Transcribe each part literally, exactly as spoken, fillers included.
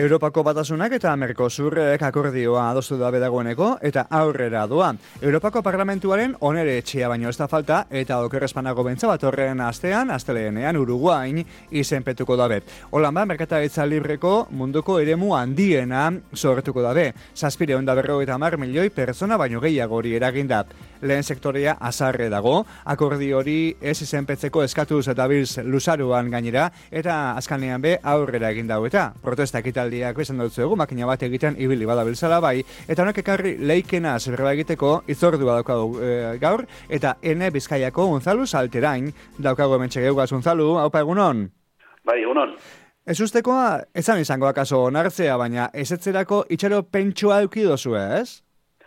Europako Batasunak eta Mercosurrek akordioa adostu dabe dagoeneko eta aurrera doa. Europako Parlamentuaren onere etxea baino ez da falta eta oker espanago bentza bat horren astean, asteleenean Uruguain izenpetuko dabe. Holan ba, merkataritza libreko munduko eremu handiena sortuko dabe. Zazpireun da berrogeita hamar milioi pertsona baino gehiago hori eraginda. Lehen sektorea azarre dago, akordi hori ez izenpetzeko eskatuz eta bilz luzaruan gainera, eta azkanean be aurrera egin dago eta protestak italdiak bezan dutzu egu, makina bat egiten ibili badabiltzala bai, eta honek ekarri leikena zerreba egiteko itzordua daukagu e, gaur, eta ene Bizkaiako Unzalu Salterain daukagu hemen txegeugaz. Unzalu, haupa egunon? Bai, egunon. Ez ustekoa, ezan izango akaso onartzea, baina ezetzerako itxaro pentsua eukidozu, ez?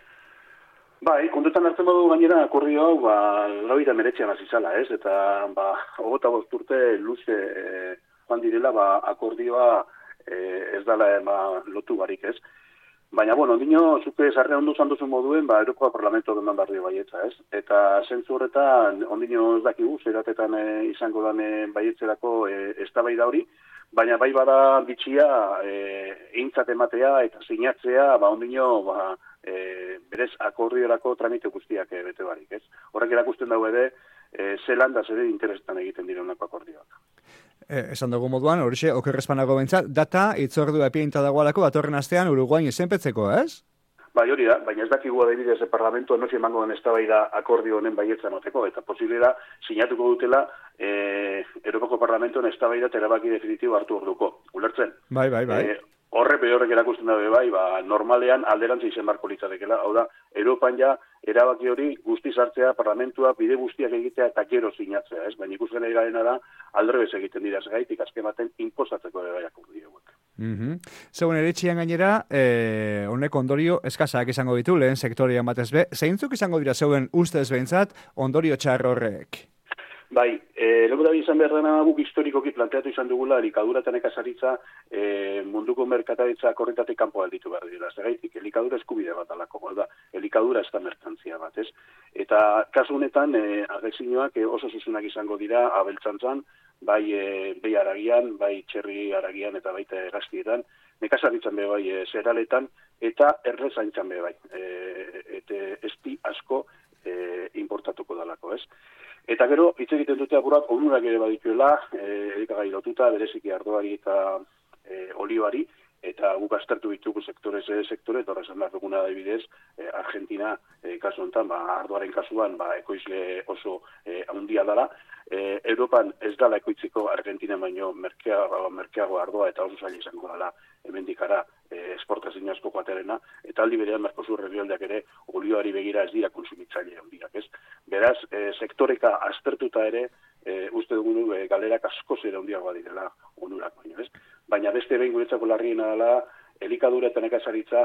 Bai, kontutan hartzen badu gainera akordio hau, ba, lauita meretxean azizala, ez? Eta, ba, hogota bost urte luze e, joan direla, ba, akordioa e, ez dala ba, lotu barik, ez? Baina, bueno, ondino, zuke zarre ondo zanduzu moduen, ba, Eurokoa Parlamento deman barrio baietza, ez? Eta zentzu horretan, ondino ez dakigu, zeratetan e, izango dan e, baietzerako e, eztabaida hori, baina bai bada bitxia e, eintzat ematea eta sinatzea, ba, ondino, ba, E, berez akordiorako tramite guztiak e, bete barik, ez? Horrek erakusten dago ere, e, zelan da zede interesetan egiten direnako akordioak. E, esan dugu moduan, horixe, okerrezpanago bentsat, data itzordua epienta dagoalako datorren astean Uruguain izenpetzeko, ez? Bai, hori da, baina ez dakigu adibidez e, parlamentua nozi emango den eztabaida akordio honen baietza noteko, eta posibilera sinatuko dutela e, Europako Parlamentoen eztabaida terabaki definitibo hartu orduko. Ulertzen? Bai, bai, bai. E, Horre behorrek erakusten dabe bai, ba, normalean alderantza izen barko litzadekela. Hau da, Europan ja erabaki hori guztiz hartzea, parlamentua bide guztiak egitea eta gero sinatzea, ez? Baina ikusten ari garena da, aldrebez egiten dira gaitik azken baten inpozatzeko ere bai akordio hauek. Mm-hmm. Zegoen eretxian gainera, eh, honek ondorio eskasak izango ditu, lehen sektorian batez be. Zeintzuk izango dira zeuen ustez behintzat ondorio txar horrek? Bai, e, lego da izan behar dena guk historikoki planteatu izan dugula elikadura eta nekazaritza e, munduko merkataritza korrentatik kanpo alditu behar dira. Zergaitik, elikadura eskubide bat alako, da, elikadura ez da merkantzia bat, ez? Eta kasu honetan, e, agexinoak e, oso zuzunak izango dira abeltzantzan, bai e, behi aragian, bai txerri aragian eta baita erraztietan, nekazaritzan be bai e, zeraletan, eta errezaintzan be bai. E, eta esti asko e, importatuko dalako, ez? Eta gero, hitz egiten dute apurat, onurak ere badituela, e, elikagai lotuta, bereziki ardoari eta e, olioari, eta guk aztertu ditugu sektore ze sektore, eta horrezan behar duguna adibidez, e, Argentina, e, kasu honetan, ba, ardoaren kasuan, ba, ekoizle oso e, handia dela, e, Europan ez dala ekoitziko Argentina baino merkeago, merkeago ardoa eta oso zaila izango dela hemendikara e, esportazio asko joaterena, eta aldi berean Mercosur herrialdeak ere olioari begira ez dira konsumitzaile handiak, ez? Beraz, e, sektoreka aztertuta ere, e, uste dugu e, galerak asko zera handiagoa direla onurak baino, ez? Baina beste behin guretzako larriena dela, elikadura eta nekazaritza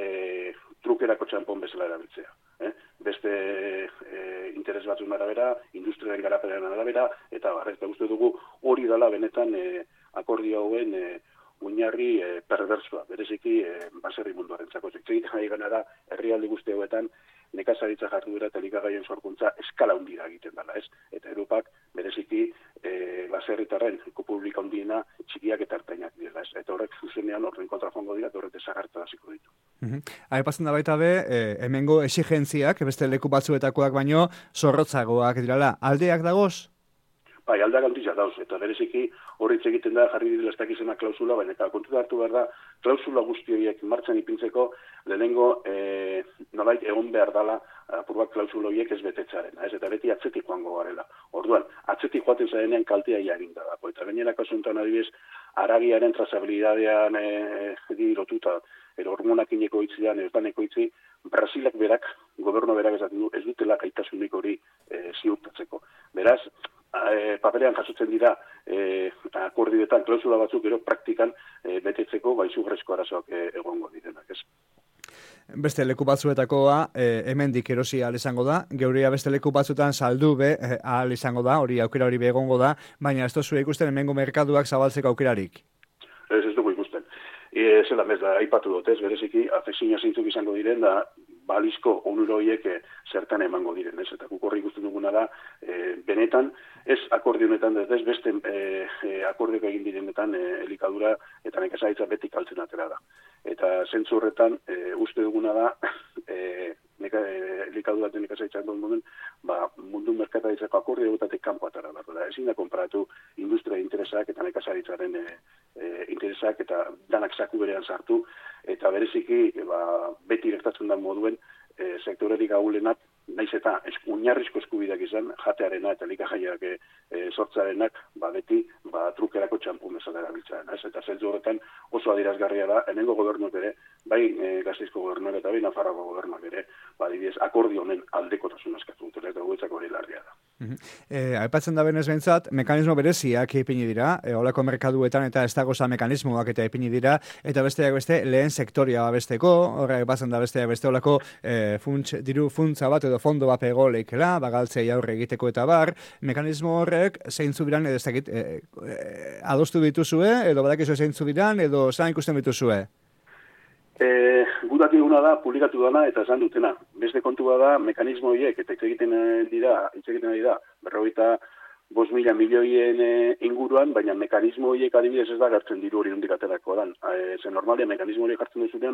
e, trukerako txampon bezala erabiltzea. Eh? Beste e, interes batzun arabera, industriaren garapenen arabera, eta barrez, uste dugu hori dela benetan e, akordio hauen e, oinarri e, perversua, bereziki e, baserri munduaren zako. Egiten ari ganara, herrialde guzti hauetan, nekazaritza jarduera eta elikagaien sorkuntza eskala hundira egiten dela, ez? Eta Europak bereziki e, baserritarren publika hundiena txikiak eta ertainak dira, ez? Eta horrek zuzenean horren kontra joango dira, eta horrek desagertu hasiko ditu. Mm-hmm. Aipatzen da baita be, eh, hemengo exigentziak, beste leku batzuetakoak baino, zorrotzagoak dirala. Aldeak dagoz? Bai, aldeak antizak dauz, eta bereziki horritz egiten da jarri dira ez dakizena klausula, baina eta kontu hartu behar da, klausula guzti horiek martxan ipintzeko, lehenengo e, nolait egon behar dala apur bat klausula horiek ez betetzaren, ez? Eta beti atzetik joango garela. Orduan, atzetik joaten zarenean kaltea iaginda dago, eta gainerako asuntan adibidez, aragiaren trazabilidadean e, lotuta, ero hormonakineko itzian, ez daneko itzi, Brasilak berak, gobernu berak esaten du, ez dutela gaitasunik hori e, ziurtatzeko. Beraz, E, paperean jasotzen dira e, akordioetan klausula batzuk gero praktikan e, betetzeko baizugrezko arazoak e, egongo direnak, ez? Beste leku batzuetakoa e, hemendik erosi ahal izango da, geurea beste leku batzuetan saldu be e, ahal izango da, hori aukera hori be egongo da, baina ez tozu ikusten hemengo merkatuak zabaltzeko aukerarik. Ez ez dugu ikusten. E, zela bez da, aipatu dut, ez, bereziki, afezina zeintzuk izango diren, da balizko onuro horiek e, zertan emango diren, ez? Eta guk horri ikusten duguna da, e, benetan, ez akordio honetan, ez beste e, e, akordioak egin direnetan e, elikadura eta nekazaritza beti kaltzen atera da. Eta zentzu horretan, e, uste duguna da, e, neka, e, elikadura eta nekazaritza duen ba, mundu merkataritzako akordio egutatik kanpo atara da. Da. Ezin da konparatu industria interesak eta nekazaritzaren e, e, interesak eta danak zaku berean sartu, eta bereziki ba, beti gertatzen da moduen e, sektorerik ahulenak, naiz eta oinarrizko eskubideak izan, jatearena eta elikagaiak e, sortzarenak, ba, beti ba, trukerako txampun bezala erabiltzaren. Eta zentzu horretan oso adierazgarria da, hemengo gobernuak ere, bai e, Gasteizko gobernuak eta bai Nafarroako gobernuak ere, ba, adibidez, akordio honen aldekotasun askatu dutela, eta guetzako hori larria da. E, aipatzen da benez behintzat, mekanismo bereziak ipini dira, e, olako merkaduetan eta ez dagoza mekanismoak eta ipini dira, eta besteak beste lehen sektoria babesteko, horre aipatzen da besteak beste olako e, funts, diru funtza bat edo fondo bat ego leikela, bagaltzei aurre egiteko eta bar, mekanismo horrek zeintzu biran, edo ez dakit, e, e, adostu dituzue, edo badakizu zeintzu biran, edo zain ikusten dituzue? E, Gudak eguna da, publikatu dana eta esan dutena. Beste kontua da, mekanismo horiek, eta hitz egiten dira, hitz egiten dira, berrogeita bost mila milioien inguruan, baina mekanismo horiek adibidez ez da gartzen diru hori nondik aterako dan. E, zen normalia, mekanismo horiek hartzen duzunean,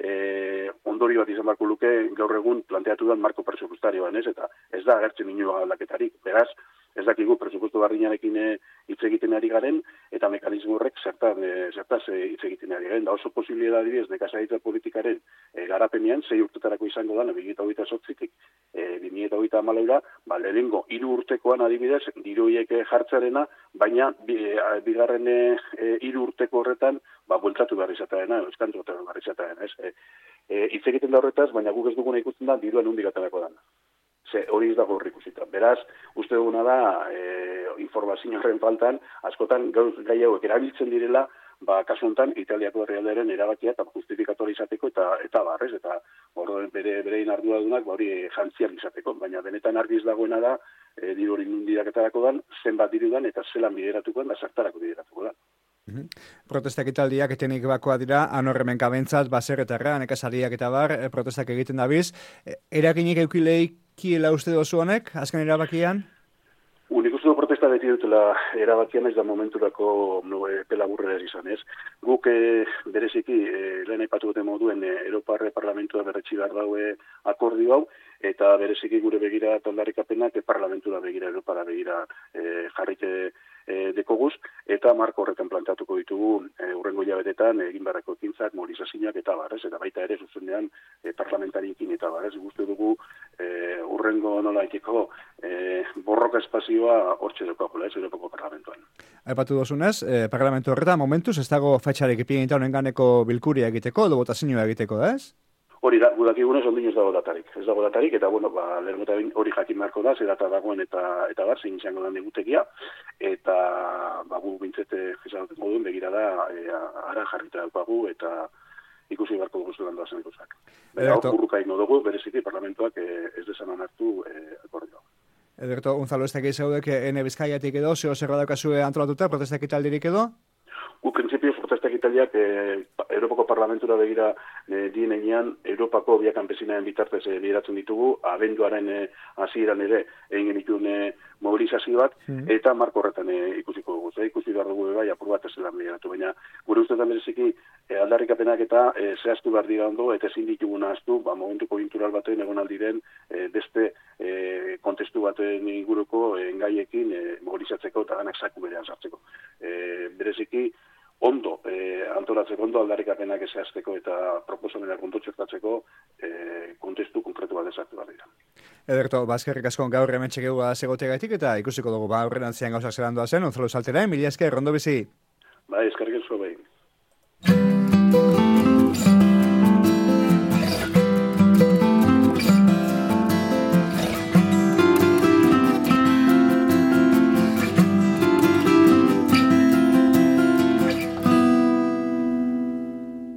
e, ondori bat izan barko luke gaur egun planteatu dan marko presupuestarioan, ez? Eta ez da agertzen inoa aldaketarik. Beraz, ez dakigu presupuesto barrinarekin hitz egiten ari garen, eta mekanismo horrek zertan, e, zertaz hitz egiten ari garen. Da oso posibilia da adibidez, nekazaritza politikaren e, garapenean, sei urtetarako izango da, bi mila hogeita zortzitik, e, bi mila hogeita hamalaura, ba, lehenengo hiru urtekoan adibidez, diru horiek jartzarena, baina bi, bigarren e, hiru urteko horretan, ba, bueltatu behar izatearena, euskantu behar izatearena, ez? E, hitz egiten da horretaz, baina guk ez duguna ikusten da, dirua nondik aterako da. Ze hori ez dago horrik ikusita. Beraz, uste duguna da, e, informazio horren faltan, askotan gai hauek erabiltzen direla, ba, kasu honetan, Italiako herrialdearen erabakia eta justifikatua izateko eta eta barrez, eta orduan bere berein arduradunak ba hori jantziak izateko, baina benetan argi ez dagoena da, e, diru hori nondik aterako dan, zenbat diru dan eta zelan bideratuko dan, da zertarako bideratuko dan. Protestak italdiak etenik bakoa dira, anorremen kabentzat, baserretarra, nekazariak eta bar, protestak egiten dabiz. Eraginik eukileik uste dozu honek, azken erabakian? Unik uste du protesta beti dutela erabakian ez da momenturako no, e, pelaburrera izan, ez? Guk e, bereziki, e, lehen aipatu duten moduen, e, Europarre Parlamentua berretxi behar daue akordio hau, eta bereziki gure begira taldarrikapenak e, Parlamentura begira, Europara begira e, jarrite e, dekoguz, eta marko horretan planteatuko ditugu e, urrengo hilabetetan egin beharreko ekintzak, mobilizazioak eta barrez, eta baita ere zuzenean e, parlamentariekin eta barrez, guzti dugu e, urrengo nola ekiko e, borroka espazioa hortxe dekogula, ez Europako Parlamentuan. Aipatu dozunez, eh, Parlamentu horretan momentuz ez dago fetxarek ipinita honen ganeko bilkuria egiteko, edo botazioa egiteko da, ez? Hori da, gudakigunez ondin ez dago datarik. Ez dago datarik, eta bueno, ba, lehen eta hori jakin beharko da, zer data dagoen eta eta bar, zein izango da negutegia, eta ba, gu bintzete esaten moduen begira da, e, ara jarrita daukagu, eta ikusi beharko dugu zelan doazen ikusak. Bera, hor burruka ingo dugu, bereziki parlamentuak e, ez desanan hartu e, akordioa. Ederto, Gonzalo, ez tekiz zaudek, ene Bizkaiatik edo, zeo zer badakazue antolatuta, protestak italdirik edo? Gu, prinsipio, protestak italiak eh, Europako Parlamentura begira eh, dienean, Europako biakan bezinaen bitartez eh, bideratzen ditugu, abenduaren eh, hasieran ere egin genituen eh, mobilizazioak, mm. eta marko horretan eh, ikusiko dugu. Zer, ikusi behar dugu bai, apur bat ezelan bideratu, baina gure ustetan bereziki eh, aldarrikapenak eta eh, zehaztu behar dira ondo, eta ezin dituguna aztu, ba, momentu konjunktural baten egon aldiren eh, beste eh, kontestu baten inguruko eh, engaiekin eh, mobilizatzeko eta ganak zaku berean sartzeko. Eh, bereziki, ondo, eh, antolatzeko, ondo aldarrikapenak ezazteko eta proposamenak ondo txertatzeko eh, kontestu konkretu bat ezartu behar dira. Ederto, bazkerrik asko gaur hemen txekegua segoteagaitik eta ikusiko dugu ba aurrerantzian gauzak zelan doazen, Gonzalo Saltera, mila esker, ondo bizi. Bai, eskerrik asko behin.